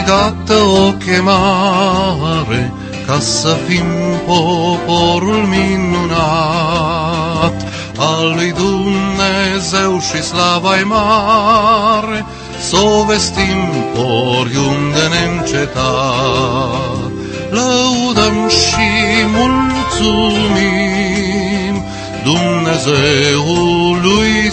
dată o chemare ca să fim poporul minunat al lui Dumnezeu și slava-i mare, s-o vestim oriunde neîncetat. Lăudăm și mulțumim Dumnezeului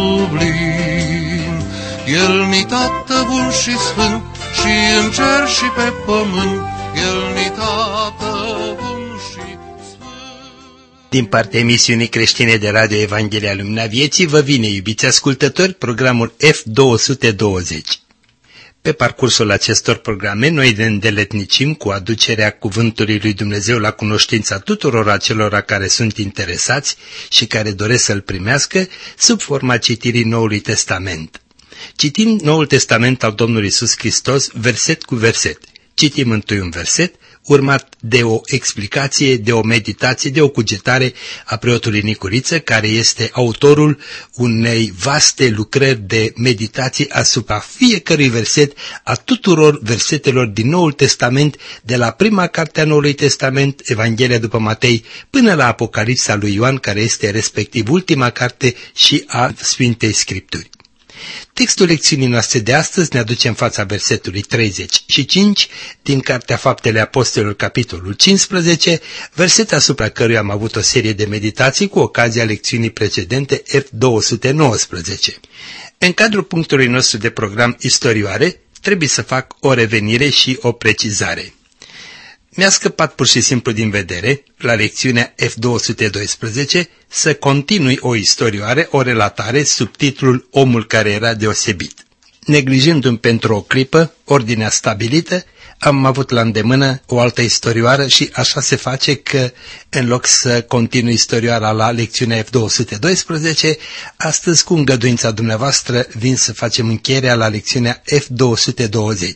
sublim. El-ni Tată bun și sfânt, și în cer și pe pământ, El-ni Tată bun și sfânt. Din partea emisiunii creștine de Radio Evanghelia Lumina Vieții vă vine, iubiți ascultători, programul F220. Pe parcursul acestor programe, noi ne îndeletnicim cu aducerea Cuvântului lui Dumnezeu la cunoștința tuturor acelora care sunt interesați și care doresc să-L primească sub forma citirii Noului Testament. Citim Noul Testament al Domnului Iisus Hristos verset cu verset. Citim întâi un verset, urmat de o explicație, de o meditație, de o cugetare a preotului Nicuriță, care este autorul unei vaste lucrări de meditație asupra fiecărui verset, a tuturor versetelor din Noul Testament, de la prima carte a Noului Testament, Evanghelia după Matei, până la Apocalipsa lui Ioan, care este respectiv ultima carte și a Sfintei Scripturi. Textul lecțiunii noastre de astăzi ne aduce în fața versetului 35 din Cartea Faptele Apostolilor, capitolul 15, verset asupra căruia am avut o serie de meditații cu ocazia lecțiunii precedente F219. În cadrul punctului nostru de program Istorioare, trebuie să fac o revenire și o precizare. Mi-a scăpat pur și simplu din vedere, la lecțiunea F212, să continui o istorioare, o relatare sub titlul Omul care era deosebit. Neglijându-mi pentru o clipă ordinea stabilită, am avut la îndemână o altă istorioară și așa se face că, în loc să continui istorioara la lecțiunea F212, astăzi, cu îngăduința dumneavoastră, vin să facem încheierea la lecțiunea F220.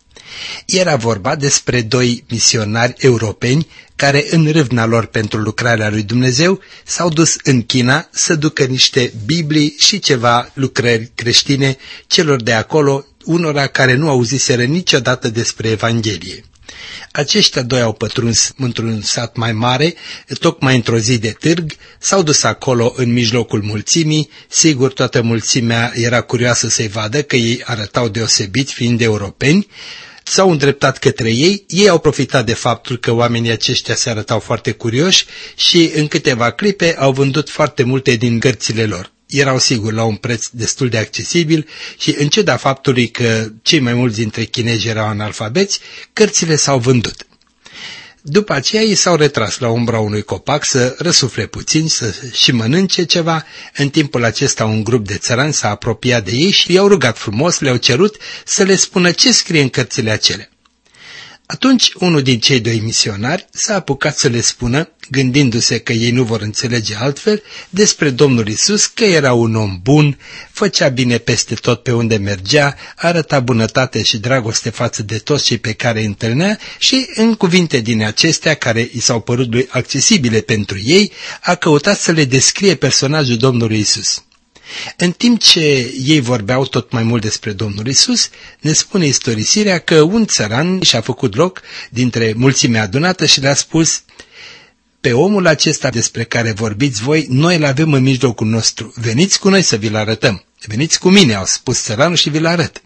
Era vorba despre doi misionari europeni care, în râvna lor pentru lucrarea lui Dumnezeu, s-au dus în China să ducă niște Biblii și ceva lucrări creștine celor de acolo, unora care nu auziseră niciodată despre Evanghelie. Aceștia doi au pătruns într-un sat mai mare, tocmai într-o zi de târg, s-au dus acolo în mijlocul mulțimii, sigur toată mulțimea era curioasă să-i vadă că ei arătau deosebit fiind europeni, s-au îndreptat către ei au profitat de faptul că oamenii aceștia se arătau foarte curioși și în câteva clipe au vândut foarte multe din cărțile lor. Erau sigur la un preț destul de accesibil și în ciuda faptului că cei mai mulți dintre chinezi erau analfabeți, cărțile s-au vândut. După aceea ei s-au retras la umbra unui copac să răsufle puțin, să și mănânce ceva. În timpul acesta un grup de țărani s-a apropiat de ei și i-au rugat frumos, le-au cerut să le spună ce scrie în cărțile acelea. Atunci unul din cei doi misionari s-a apucat să le spună, gândindu-se că ei nu vor înțelege altfel, despre Domnul Iisus, că era un om bun, făcea bine peste tot pe unde mergea, arăta bunătate și dragoste față de toți cei pe care îi întâlnea și, în cuvinte din acestea care i s-au părut lui accesibile pentru ei, a căutat să le descrie personajul Domnului Iisus. În timp ce ei vorbeau tot mai mult despre Domnul Iisus, ne spune istorisirea că un țăran și-a făcut loc dintre mulțimea adunată și le-a spus: pe omul acesta despre care vorbiți voi, noi îl avem în mijlocul nostru. Veniți cu noi să vi-l arătăm. Veniți cu mine, au spus țăranul, și vi-l arăt.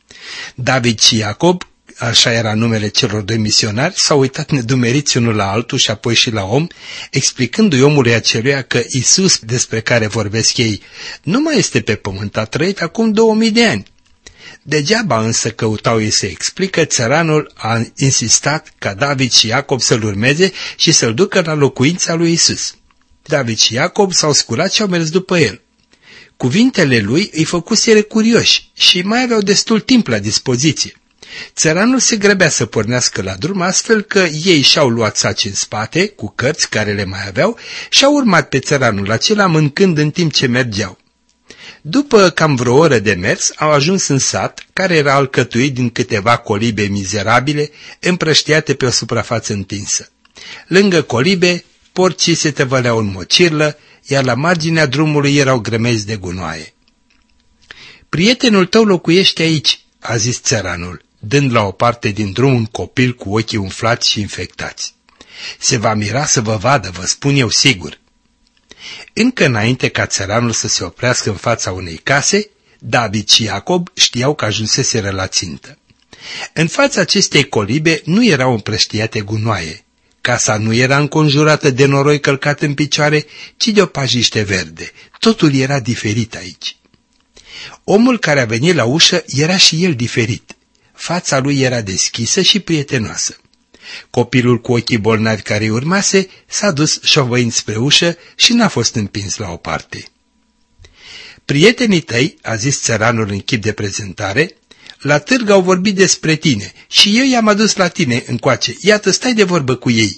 David și Iacob, așa era numele celor doi misionari, s-au uitat nedumeriți unul la altul și apoi și la om, explicându-i omului aceluia că Iisus, despre care vorbesc ei, nu mai este pe pământ, a trăit acum 2000 de ani. Degeaba însă căutau ei să explică, țăranul a insistat ca David și Iacob să-l urmeze și să-l ducă la locuința lui Iisus. David și Iacob s-au sculat și au mers după el. Cuvintele lui îi făcuseră curioși și mai aveau destul timp la dispoziție. Țăranul se grăbea să pornească la drum, astfel că ei și-au luat saci în spate, cu cărți care le mai aveau, și-au urmat pe țăranul acela mâncând în timp ce mergeau. După cam vreo oră de mers, au ajuns în sat, care era alcătuit din câteva colibe mizerabile, împrăștiate pe o suprafață întinsă. Lângă colibe, porcii se tăvăleau în mocirlă, iar la marginea drumului erau grămezi de gunoaie. Prietenul tău locuiește aici, a zis țăranul, dând la o parte din drum un copil cu ochii umflați și infectați. Se va mira să vă vadă, vă spun eu sigur. Încă înainte ca țăranul să se oprească în fața unei case, David și Iacob știau că ajunseseră la țintă. În fața acestei colibe nu erau împrăștiate gunoaie. Casa nu era înconjurată de noroi călcat în picioare, ci de o pajiște verde. Totul era diferit aici. Omul care a venit la ușă era și el diferit. Fața lui era deschisă și prietenoasă. Copilul cu ochii bolnavi care îi urmase s-a dus șovăind spre ușă și n-a fost împins la o parte. Prietenii tăi, a zis țăranul în chip de prezentare, la târg au vorbit despre tine și eu i-am adus la tine încoace. Iată, stai de vorbă cu ei.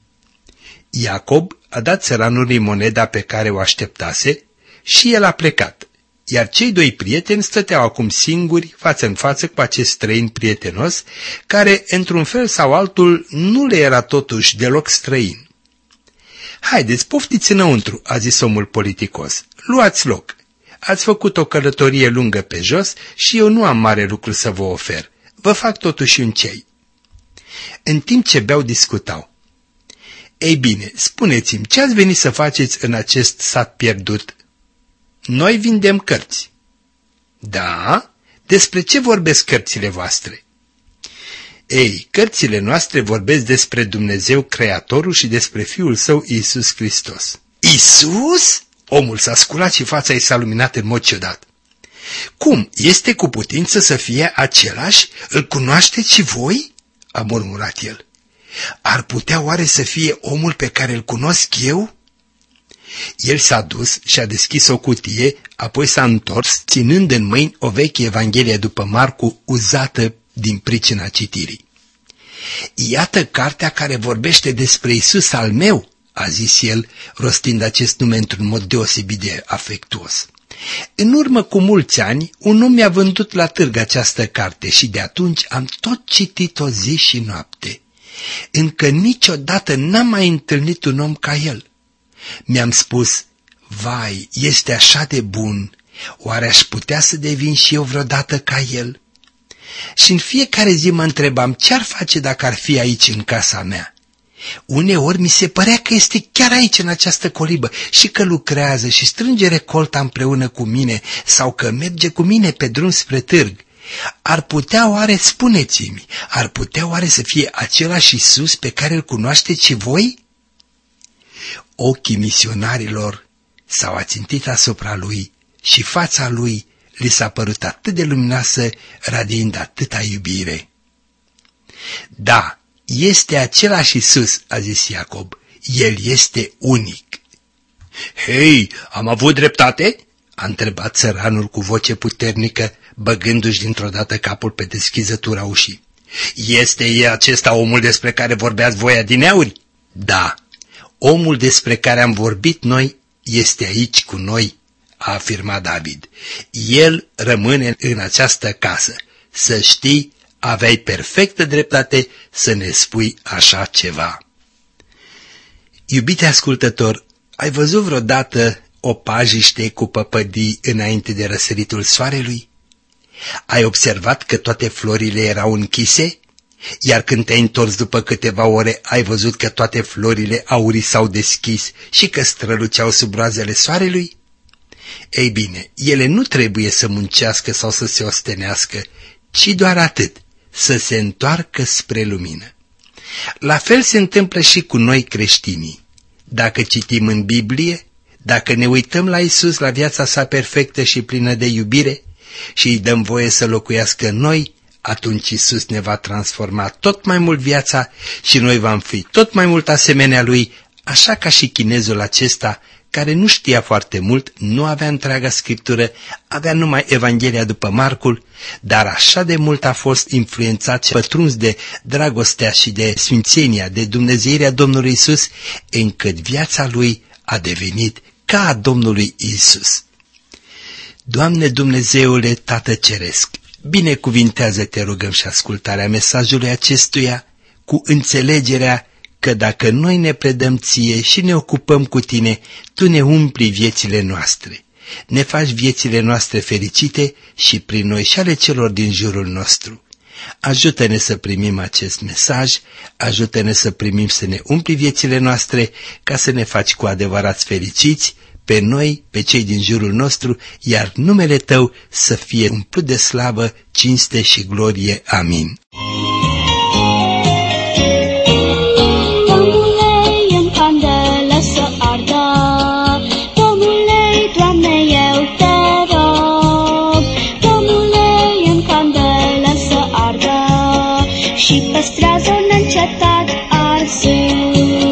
Iacob a dat țăranului moneda pe care o așteptase și el a plecat, iar cei doi prieteni stăteau acum singuri, față în față cu acest străin prietenos, care, într-un fel sau altul, nu le era totuși deloc străin. Haideți, poftiți înăuntru, a zis omul politicos, luați loc. Ați făcut o călătorie lungă pe jos și eu nu am mare lucru să vă ofer. Vă fac totuși un cei. În timp ce beau, discutau. Ei bine, spuneți-mi, ce ați venit să faceți în acest sat pierdut? Noi vindem cărți. Da? Despre ce vorbesc cărțile voastre? Ei, cărțile noastre vorbesc despre Dumnezeu Creatorul și despre Fiul Său Iisus Hristos. Iisus? Omul s-a sculat și fața i s-a luminat în mod ciudat. Cum, este cu putință să fie același? Îl cunoașteți și voi? A murmurat el. Ar putea oare să fie omul pe care îl cunosc eu? El s-a dus și a deschis o cutie, apoi s-a întors, ținând în mâini o veche Evanghelie după Marcu, uzată din pricina citirii. Iată cartea care vorbește despre Iisus al meu, a zis el, rostind acest nume într-un mod deosebit de afectuos. În urmă cu mulți ani, un om mi-a vândut la târg această carte și de atunci am tot citit-o zi și noapte. Încă niciodată n-am mai întâlnit un om ca el. Mi-am spus, vai, este așa de bun, oare aș putea să devin și eu vreodată ca el? Și în fiecare zi mă întrebam ce-ar face dacă ar fi aici în casa mea. Uneori mi se părea că este chiar aici în această colibă și că lucrează și strânge recolta împreună cu mine sau că merge cu mine pe drum spre târg. Ar putea oare, spuneți-mi, ar putea oare să fie același Iisus pe care îl cunoașteți și voi? Ochii misionarilor s-au ațintit asupra lui și fața lui li s-a părut atât de luminoasă, radiind atâta iubire. Da, este același Iisus, a zis Iacob, el este unic. Hei, am avut dreptate? A întrebat țăranul cu voce puternică, băgându-și dintr-o dată capul pe deschizătura ușii. Este acesta omul despre care vorbeați voi adineauri? Da, omul despre care am vorbit noi este aici cu noi, a afirmat David. El rămâne în această casă. Să știi, aveai perfectă dreptate să ne spui așa ceva. Iubite ascultător, ai văzut vreodată o pajiște cu păpădii înainte de răsăritul soarelui? Ai observat că toate florile erau închise? Iar când te-ai întors după câteva ore, ai văzut că toate florile aurii s-au deschis și că străluceau sub roazele soarelui? Ei bine, ele nu trebuie să muncească sau să se ostenească, ci doar atât, să se întoarcă spre lumină. La fel se întâmplă și cu noi creștinii. Dacă citim în Biblie, dacă ne uităm la Iisus, la viața sa perfectă și plină de iubire și îi dăm voie să locuiască în noi, atunci Iisus ne va transforma tot mai mult viața și noi vom fi tot mai mult asemenea lui, așa ca și chinezul acesta, care nu știa foarte mult, nu avea întreaga scriptură, avea numai Evanghelia după Marcul, dar așa de mult a fost influențat și pătruns de dragostea și de sfințenia, de dumnezeirea Domnului Iisus, încât viața lui a devenit ca a Domnului Iisus. Doamne Dumnezeule Tată Ceresc, binecuvintează-te, rugăm, și ascultarea mesajului acestuia cu înțelegerea că dacă noi ne predăm ție și ne ocupăm cu tine, tu ne umpli viețile noastre, ne faci viețile noastre fericite și prin noi și ale celor din jurul nostru. Ajută-ne să primim acest mesaj, ajută-ne să primim să ne umpli viețile noastre, ca să ne faci cu adevărat fericiți, pe noi, pe cei din jurul nostru, iar numele Tău să fie umplut de slavă, cinste și glorie. Amin. Și păstrează neîncetat arzând.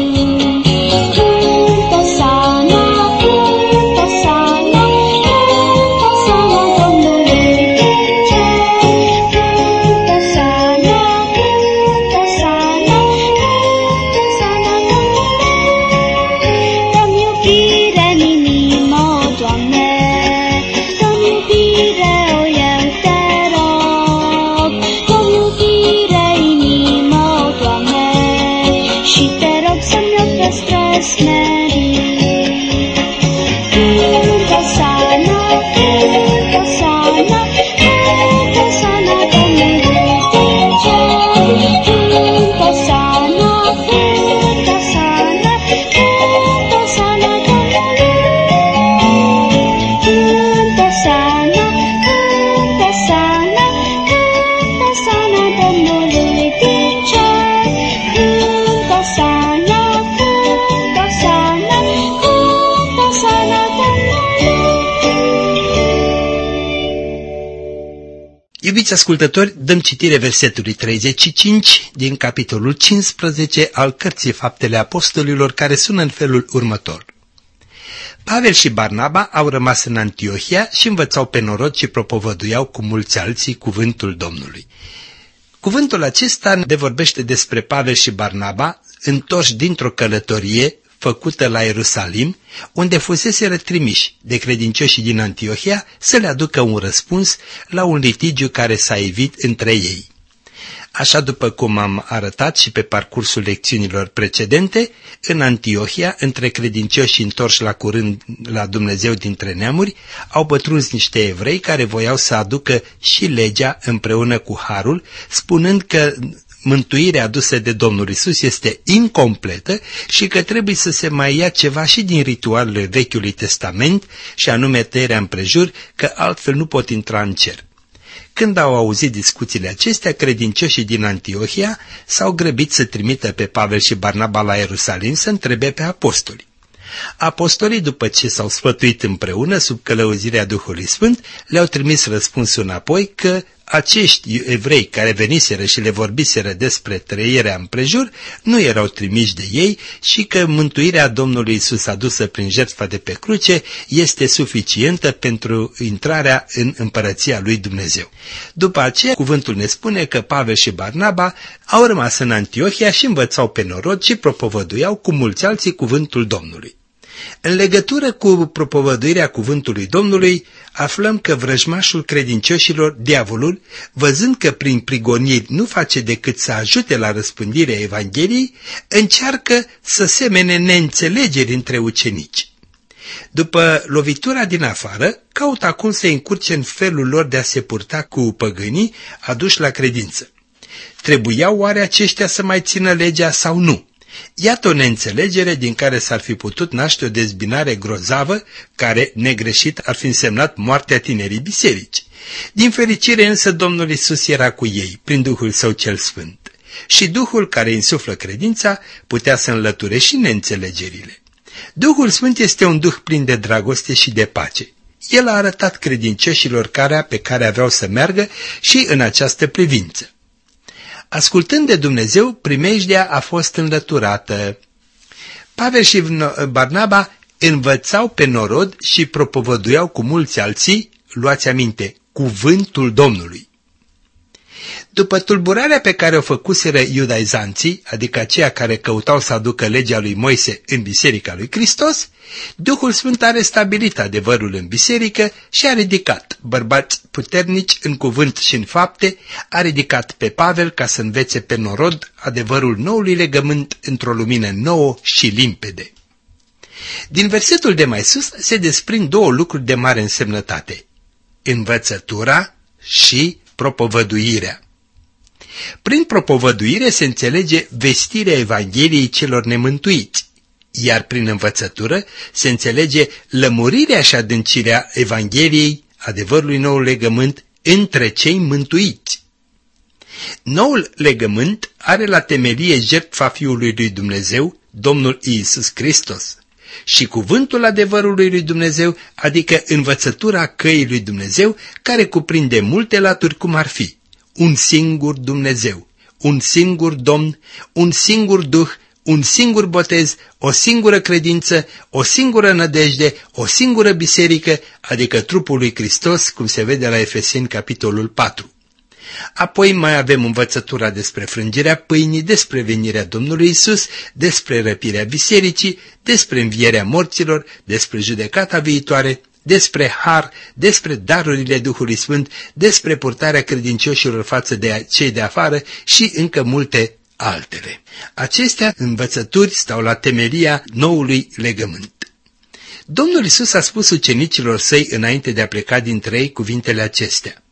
Iubiți ascultători, dăm citire versetului 35 din capitolul 15 al cărții Faptele Apostolilor, care sună în felul următor. Pavel și Barnaba au rămas în Antiohia și învățau pe norod și propovăduiau cu mulți alții cuvântul Domnului. Cuvântul acesta ne vorbește despre Pavel și Barnaba, întorși dintr-o călătorie făcută la Ierusalim, unde fuseseră trimiși de credincioșii din Antiohia să le aducă un răspuns la un litigiu care s-a evit între ei. Așa după cum am arătat și pe parcursul lecțiunilor precedente, în Antiohia, între credincioși întorși la curând la Dumnezeu dintre neamuri, au pătruns niște evrei care voiau să aducă și legea împreună cu harul, spunând că mântuirea adusă de Domnul Iisus este incompletă și că trebuie să se mai ia ceva și din ritualele Vechiului Testament, și anume tăierea împrejur, că altfel nu pot intra în cer. Când au auzit discuțiile acestea, credincioșii din Antiohia s-au grăbit să trimită pe Pavel și Barnaba la Ierusalim să întrebe pe apostoli. Apostolii, după ce s-au sfătuit împreună sub călăuzirea Duhului Sfânt, le-au trimis răspunsul înapoi că acești evrei care veniseră și le vorbiseră despre trăirea împrejur nu erau trimiși de ei și că mântuirea Domnului Iisus adusă prin jertfa de pe cruce este suficientă pentru intrarea în împărăția lui Dumnezeu. După aceea, cuvântul ne spune că Pavel și Barnaba au rămas în Antiohia și învățau pe norod și propovăduiau cu mulți alții cuvântul Domnului. În legătură cu propovăduirea cuvântului Domnului, aflăm că vrăjmașul credincioșilor, diavolul, văzând că prin prigoniri nu face decât să ajute la răspândirea Evangheliei, încearcă să semene neînțelegeri între ucenici. După lovitura din afară, caută acum să încurce în felul lor de a se purta cu păgânii aduși la credință. Trebuiau oare aceștia să mai țină legea sau nu? Iată o neînțelegere din care s-ar fi putut naște o dezbinare grozavă, care, negreșit, ar fi însemnat moartea tinerii biserici. Din fericire însă Domnul Iisus era cu ei, prin Duhul Său cel Sfânt. Și Duhul care insuflă credința putea să înlăture și neînțelegerile. Duhul Sfânt este un Duh plin de dragoste și de pace. El a arătat credincioșilor calea pe care aveau să meargă și în această privință. Ascultând de Dumnezeu, primejdea a fost înlăturată. Pavel și Barnaba învățau pe norod și propovăduiau cu mulți alții, luați aminte, cuvântul Domnului. După tulburarea pe care o făcuseră iudaizanții, adică aceia care căutau să aducă legea lui Moise în biserica lui Hristos, Duhul Sfânt a restabilit adevărul în biserică și a ridicat bărbați puternici în cuvânt și în fapte, a ridicat pe Pavel ca să învețe pe norod adevărul noului legământ într-o lumină nouă și limpede. Din versetul de mai sus se desprind două lucruri de mare însemnătate: învățătura și propovăduirea. Prin propovăduire se înțelege vestirea Evangheliei celor nemântuiți, iar prin învățătură se înțelege lămurirea și adâncirea Evangheliei, adevărului nou legământ, între cei mântuiți. Noul legământ are la temelie jertfa Fiului lui Dumnezeu, Domnul Iisus Hristos, și cuvântul adevărului lui Dumnezeu, adică învățătura căii lui Dumnezeu, care cuprinde multe laturi, cum ar fi un singur Dumnezeu, un singur Domn, un singur Duh, un singur botez, o singură credință, o singură nădejde, o singură biserică, adică trupul lui Hristos, cum se vede la Efeseni capitolul 4. Apoi mai avem învățătura despre frângerea pâinii, despre venirea Domnului Isus, despre răpirea bisericii, despre învierea morților, despre judecata viitoare, despre har, despre darurile Duhului Sfânt, despre purtarea credincioșilor față de cei de afară și încă multe altele. Acestea învățături stau la temelia noului legământ. Domnul Isus a spus ucenicilor săi înainte de a pleca dintre ei cuvintele acestea: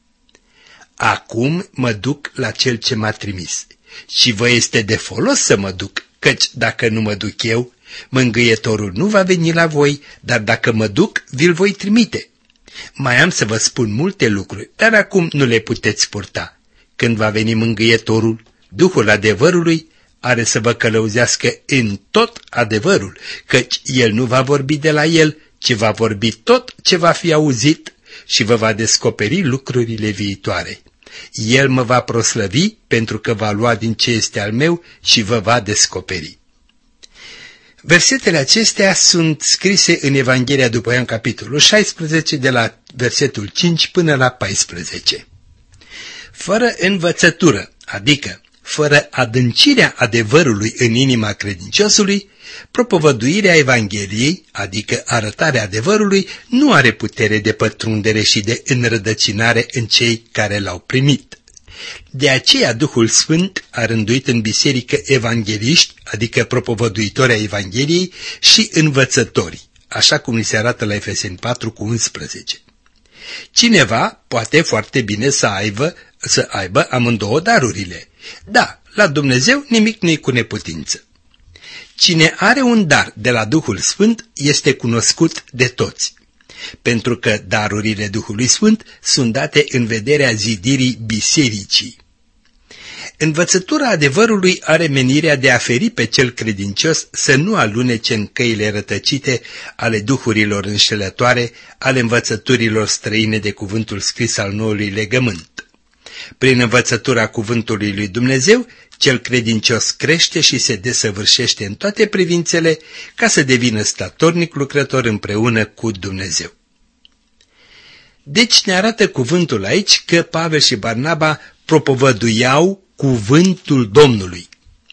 acum mă duc la Cel ce m-a trimis și vă este de folos să mă duc, căci dacă nu mă duc eu, mângâietorul nu va veni la voi, dar dacă mă duc, vi-l voi trimite. Mai am să vă spun multe lucruri, dar acum nu le puteți purta. Când va veni mângâietorul, Duhul adevărului, are să vă călăuzească în tot adevărul, căci el nu va vorbi de la el, ci va vorbi tot ce va fi auzit și vă va descoperi lucrurile viitoare. El mă va proslăvi pentru că va lua din ce este al meu și vă va descoperi. Versetele acestea sunt scrise în Evanghelia după Ioan, capitolul 16, de la versetul 5 până la 14. Fără învățătură, adică fără adâncirea adevărului în inima credinciosului, propovăduirea Evangheliei, adică arătarea adevărului, nu are putere de pătrundere și de înrădăcinare în cei care l-au primit. De aceea Duhul Sfânt a rânduit în biserică evangheliști, adică propovăduitori ai Evangheliei, și învățători, așa cum ni se arată la Efeseni 4:11. Cineva poate foarte bine să aibă amândouă darurile. Da, la Dumnezeu nimic nu-i cu neputință. Cine are un dar de la Duhul Sfânt este cunoscut de toți, pentru că darurile Duhului Sfânt sunt date în vederea zidirii bisericii. Învățătura adevărului are menirea de a feri pe cel credincios să nu alunece în căile rătăcite ale duhurilor înșelătoare, ale învățăturilor străine de cuvântul scris al noului legământ. Prin învățătura cuvântului lui Dumnezeu, cel credincios crește și se desăvârșește în toate privințele ca să devină statornic lucrător împreună cu Dumnezeu. Deci ne arată cuvântul aici că Pavel și Barnaba propovăduiau cuvântul Domnului.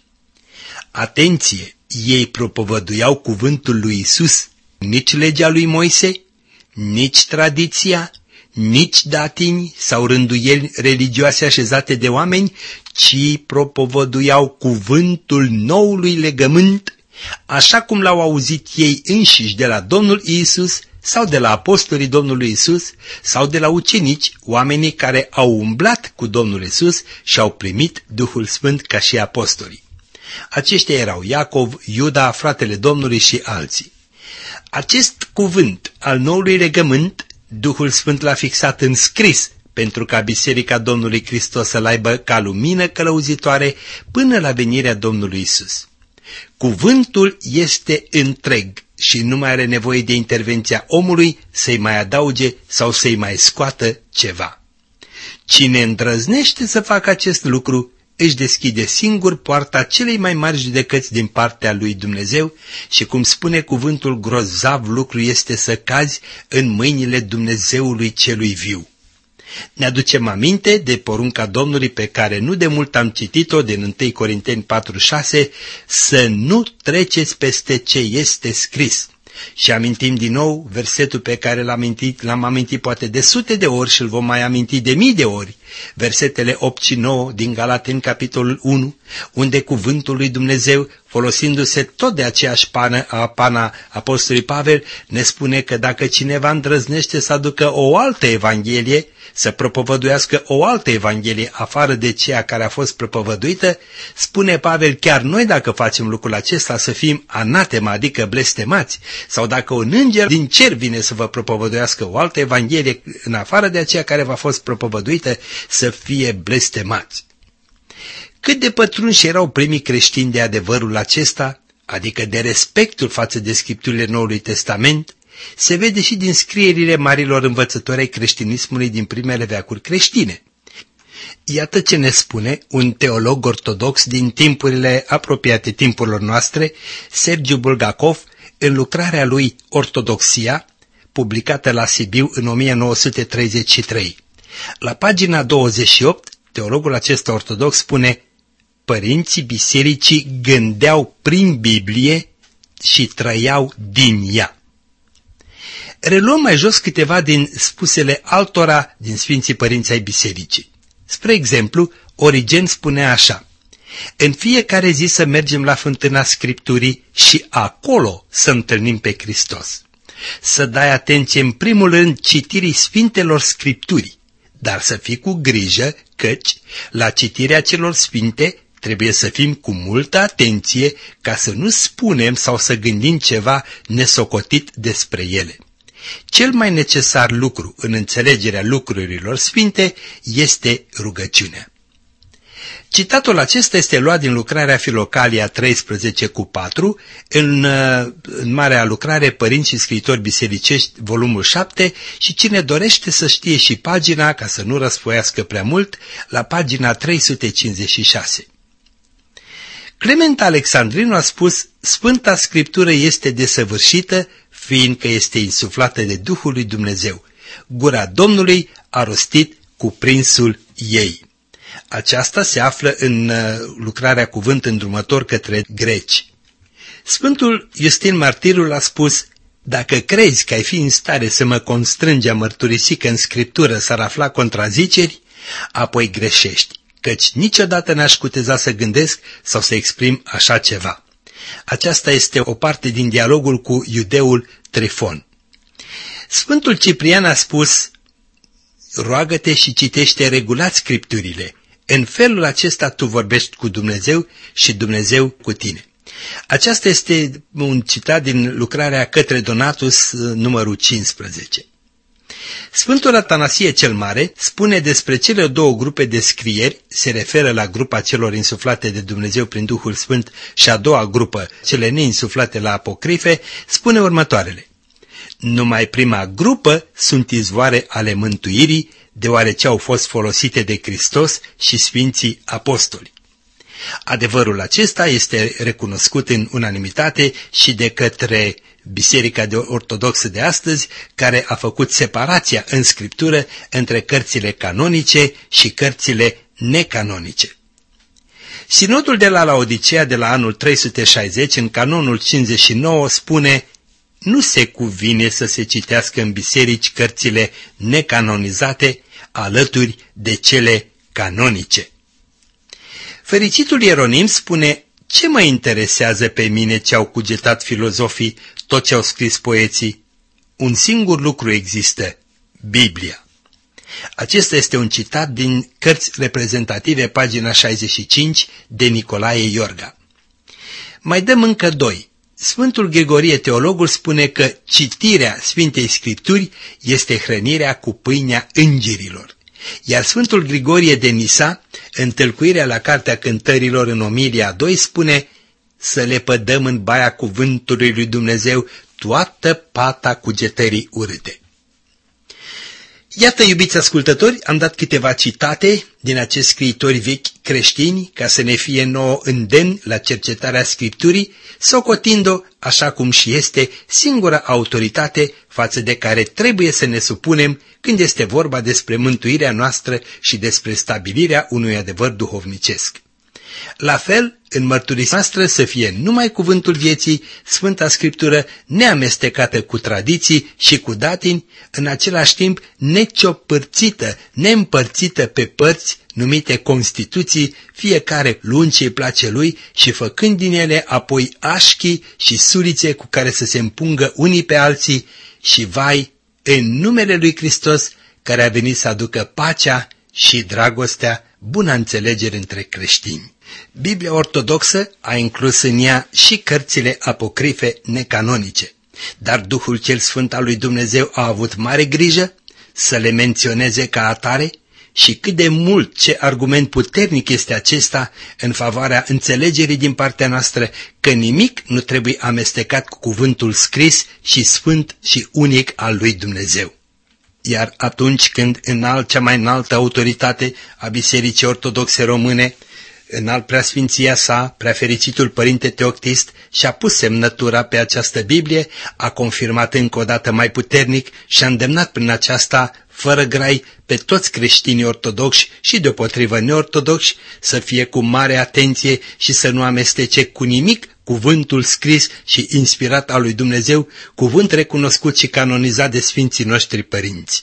Atenție! Ei propovăduiau cuvântul lui Isus, nici legea lui Moise, nici tradiția, nici datini sau rânduieli religioase așezate de oameni, ci propovăduiau cuvântul noului legământ, așa cum l-au auzit ei înșiși de la Domnul Iisus sau de la apostolii Domnului Iisus sau de la ucenici, oamenii care au umblat cu Domnul Iisus și au primit Duhul Sfânt ca și apostolii. Aceștia erau Iacov, Iuda, fratele Domnului și alții. Acest cuvânt al noului legământ, Duhul Sfânt l-a fixat în scris, pentru ca Biserica Domnului Hristos să-l aibă ca lumină călăuzitoare până la venirea Domnului Isus. Cuvântul este întreg și nu mai are nevoie de intervenția omului să-i mai adauge sau să-i mai scoată ceva. Cine îndrăznește să facă acest lucru, își deschide singur poarta celei mai mari judecăți din partea lui Dumnezeu și, cum spune cuvântul, grozav lucru este să cazi în mâinile Dumnezeului celui viu. Ne aducem aminte de porunca Domnului pe care nu de mult am citit-o din 1 Corinteni 4:6, să nu treceți peste ce este scris. Și amintim din nou versetul pe care l-am amintit poate de sute de ori și îl vom mai aminti de mii de ori, versetele 8 și 9 din Galateni capitolul 1, unde cuvântul lui Dumnezeu folosindu-se tot de aceeași pana apostolului Pavel, ne spune că dacă cineva îndrăznește să aducă o altă evanghelie, să propovăduiască o altă evanghelie afară de ceea care a fost propovăduită, spune Pavel, chiar noi dacă facem lucrul acesta să fim anatema, adică blestemați, sau dacă un înger din cer vine să vă propovăduiască o altă evanghelie în afară de aceea care v-a fost propovăduită, să fie blestemați. Cât de pătrunși erau primii creștini de adevărul acesta, adică de respectul față de scripturile Noului Testament, se vede și din scrierile marilor învățători ai creștinismului din primele veacuri creștine. Iată ce ne spune un teolog ortodox din timpurile apropiate timpurilor noastre, Sergiu Bulgakov, în lucrarea lui Ortodoxia, publicată la Sibiu în 1933. La pagina 28, teologul acesta ortodox spune: părinții bisericii gândeau prin Biblie și trăiau din ea. Reluăm mai jos câteva din spusele altora din Sfinții Părinți ai Bisericii. Spre exemplu, Origen spune așa: în fiecare zi să mergem la fântâna Scripturii și acolo să întâlnim pe Hristos. Să dai atenție în primul rând citirii Sfintelor Scripturii, dar să fii cu grijă căci la citirea celor sfinte trebuie să fim cu multă atenție ca să nu spunem sau să gândim ceva nesocotit despre ele. Cel mai necesar lucru în înțelegerea lucrurilor sfinte este rugăciunea. Citatul acesta este luat din lucrarea Filocalia 13:4, în marea lucrare Părinți și scriitori bisericești, volumul 7, și cine dorește să știe și pagina, ca să nu răsfoiască prea mult, la pagina 356. Clement Alexandrinu a spus: Sfânta Scriptură este desăvârșită, fiindcă este insuflată de Duhul lui Dumnezeu. Gura Domnului a rostit cuprinsul ei. Aceasta se află în lucrarea Cuvânt îndrumător către greci. Sfântul Iustin Martirul a spus: dacă crezi că ai fi în stare să mă constrângi a mărturisi că în Scriptură s-ar afla contraziceri, apoi greșești, căci niciodată n-aș cuteza să gândesc sau să exprim așa ceva. Aceasta este o parte din dialogul cu iudeul Trifon. Sfântul Ciprian a spus: roagă-te și citește regulat Scripturile. În felul acesta tu vorbești cu Dumnezeu și Dumnezeu cu tine. Aceasta este un citat din lucrarea Către Donatus, numărul 15. Sfântul Atanasie cel Mare spune despre cele două grupe de scrieri, se referă la grupa celor insuflate de Dumnezeu prin Duhul Sfânt și a doua grupă, cele neinsuflate la apocrife, spune următoarele: numai prima grupă sunt izvoare ale mântuirii, deoarece au fost folosite de Hristos și Sfinții Apostoli. Adevărul acesta este recunoscut în unanimitate și de către Biserica Ortodoxă de astăzi, care a făcut separația în Scriptură între cărțile canonice și cărțile necanonice. Sinodul de la Laodicea de la anul 360, în canonul 59, spune: nu se cuvine să se citească în biserici cărțile necanonizate alături de cele canonice. Fericitul Ieronim spune: ce mă interesează pe mine ce au cugetat filozofii, tot ce au scris poeții? Un singur lucru există: Biblia. Acesta este un citat din Cărți reprezentative, pagina 65, de Nicolae Iorga. Mai dăm încă doi. Sfântul Grigorie Teologul spune că citirea Sfintei Scripturi este hrănirea cu pâinea îngerilor. Iar Sfântul Grigorie de Nisa, în tâlcuirea la Cartea Cântărilor în Omilia 2, spune: să le pădăm în baia cuvântului lui Dumnezeu toată pata cugetării urâte. Iată, iubiți ascultători, am dat câteva citate din acești scriitori vechi creștini ca să ne fie nouă îndemn la cercetarea Scripturii, socotind-o, așa cum și este, singura autoritate față de care trebuie să ne supunem când este vorba despre mântuirea noastră și despre stabilirea unui adevăr duhovnicesc. La fel, în mărturisirea noastră să fie numai cuvântul vieții, Sfânta Scriptură neamestecată cu tradiții și cu datini, în același timp neciopărțită, neîmpărțită pe părți numite Constituții, fiecare luând ce-i place lui și făcând din ele apoi așchii și surițe cu care să se împungă unii pe alții și vai, în numele lui Hristos, care a venit să aducă pacea și dragostea, buna înțelegere între creștini. Biblia ortodoxă a inclus în ea și cărțile apocrife necanonice, dar Duhul cel Sfânt al lui Dumnezeu a avut mare grijă să le menționeze ca atare și cât de mult, ce argument puternic este acesta în favoarea înțelegerii din partea noastră că nimic nu trebuie amestecat cu cuvântul scris și sfânt și unic al lui Dumnezeu. Iar atunci când cea mai înaltă autoritate a Bisericii Ortodoxe Române, înalt preasfinția sa, preafericitul Părinte Teoctist, și-a pus semnătura pe această Biblie, a confirmat încă o dată mai puternic și a îndemnat prin aceasta, fără grai, pe toți creștinii ortodoxi și deopotrivă neortodoxi să fie cu mare atenție și să nu amestece cu nimic cuvântul scris și inspirat al lui Dumnezeu, cuvânt recunoscut și canonizat de Sfinții noștri părinți.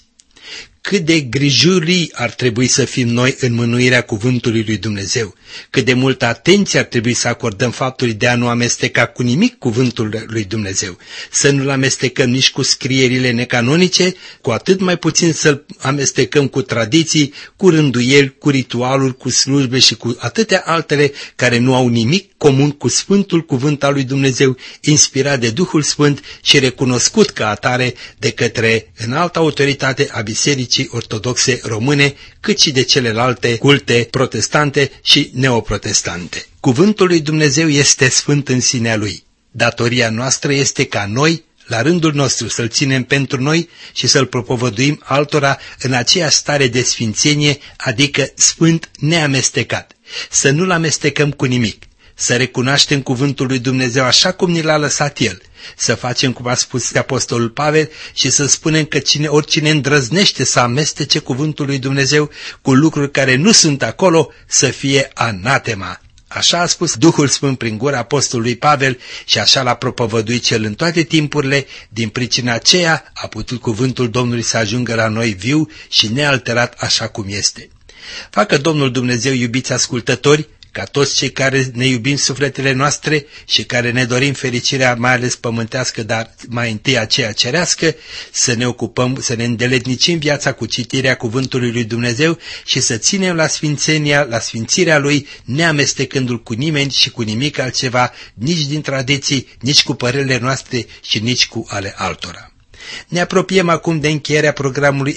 Cât de grijurii ar trebui să fim noi în mânuirea cuvântului lui Dumnezeu, cât de multă atenție ar trebui să acordăm faptului de a nu amesteca cu nimic cuvântul lui Dumnezeu, să nu-l amestecăm nici cu scrierile necanonice, cu atât mai puțin să-l amestecăm cu tradiții, cu rânduieli, cu ritualuri, cu slujbe și cu atâtea altele care nu au nimic comun cu Sfântul Cuvânt al lui Dumnezeu, inspirat de Duhul Sfânt și recunoscut ca atare de către înalta autoritate a Bisericii Ortodoxe Române, cât și de celelalte culte protestante și neoprotestante. Cuvântul lui Dumnezeu este sfânt în sinea lui. Datoria noastră este ca noi, la rândul nostru, să-l ținem pentru noi și să-l propovăduim altora în aceeași stare de sfințenie, adică sfânt neamestecat. Să nu-l amestecăm cu nimic, să recunoaștem cuvântul lui Dumnezeu așa cum ni l-a lăsat El, să facem cum a spus Apostolul Pavel și să spunem că oricine îndrăznește să amestece cuvântul lui Dumnezeu cu lucruri care nu sunt acolo, să fie anatema. Așa a spus Duhul Sfânt prin gura Apostolului Pavel și așa l-a propovăduit cel în toate timpurile, din pricina aceea a putut cuvântul Domnului să ajungă la noi viu și nealterat așa cum este. Facă Domnul Dumnezeu, iubiți ascultători, ca toți cei care ne iubim sufletele noastre și care ne dorim fericirea mai ales pământească, dar mai întâi aceea cerească, să ne ocupăm, să ne îndeletnicim viața cu citirea cuvântului lui Dumnezeu și să ținem la sfințenia, la sfințirea lui, neamestecându-l cu nimeni și cu nimic altceva, nici din tradiții, nici cu părerile noastre și nici cu ale altora. Ne apropiem acum de încheierea programului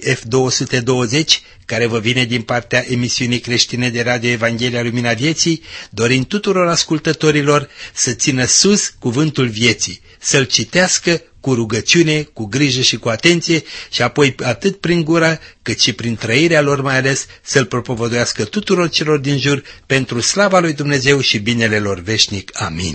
F220, care vă vine din partea emisiunii creștine de Radio Evanghelia Lumina Vieții, dorind tuturor ascultătorilor să țină sus cuvântul vieții, să-l citească cu rugăciune, cu grijă și cu atenție și apoi atât prin gură cât și prin trăirea lor mai ales să-l propovăduiască tuturor celor din jur pentru slava lui Dumnezeu și binele lor veșnic. Amin.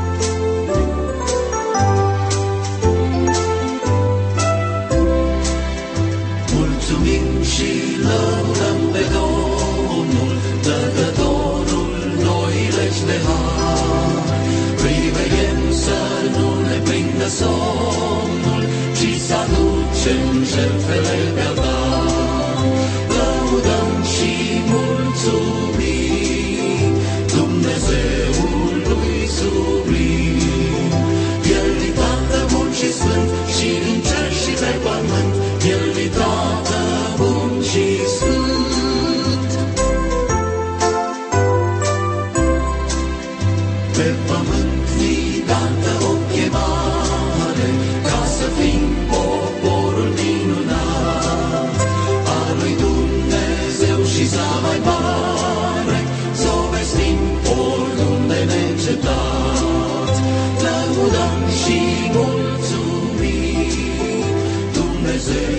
Somnul și să aducem jertfele pe-al tău. Lăudăm și mulțumim Dumnezeului sublim. El-i Tată bun și sfânt și din cer și pe pământ. El-i Tată bun și sfânt. Pe pământ ni dată o chemare ca să fim poporul minunat al lui Dumnezeu și mai mare, să o vestim oriunde neîncetat. Lăudăm și mulțumim Dumnezeu.